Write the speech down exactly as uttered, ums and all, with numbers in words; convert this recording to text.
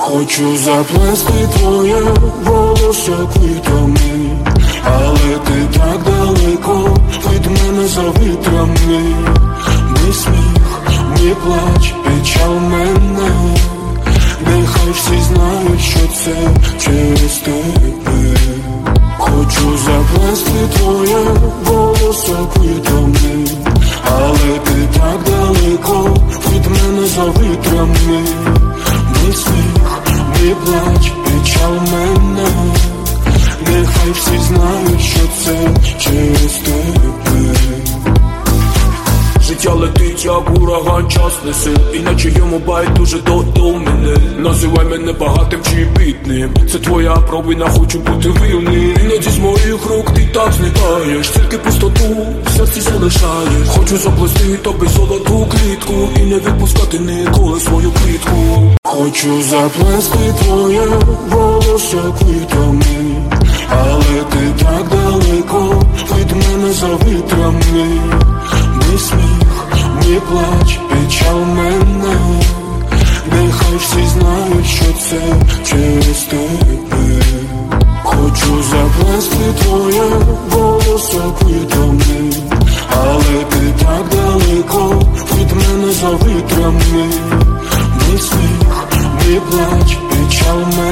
Хочу заплести твоє волосся квітами, але ти так далеко від мене за вітрами. Мій сміх, мій плач, печаль мене, нехай всі знають, що це через тебе. Хочу заплести твоє волосся квітами, але ти так далеко від мене за вітрами. Мій сміх, мій плач, печаль мене, нехай всі знають, що це через тебе. Життя летить, як ураган, час несе, іначе йому байдуже до, до мене. Називай мене багатим чи бідним, це твоя провина, хочу бути вільним. Іноді з моїх рук ти так зникаєш, тільки пустоту в серці залишаєш. Хочу заплести тобі золоту клітку і не відпускати ніколи свою квітку. Хочу заплести твоє волосся квітами, але ти так далеко від мене за вітрами. Мій сміх, мій плач, печаль мене, нехай всі знають, що це через тебе. Хочу заплести твоє волосся квітами, але ти так далеко від мене за вітрами. Мій сміх, мій плач, печаль мене,